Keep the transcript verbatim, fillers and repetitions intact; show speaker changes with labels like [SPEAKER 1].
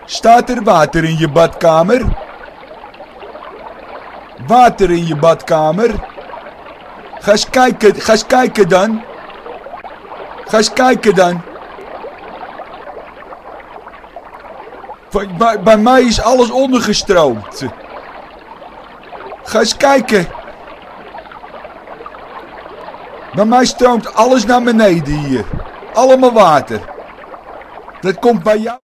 [SPEAKER 1] Staat er water in je badkamer? Water in je badkamer? Ga eens kijken, ga eens kijken dan. Ga eens kijken dan. Bij, bij mij is alles ondergestroomd. Ga eens kijken. Bij mij stroomt alles naar beneden hier. Allemaal water. Dat komt bij jou.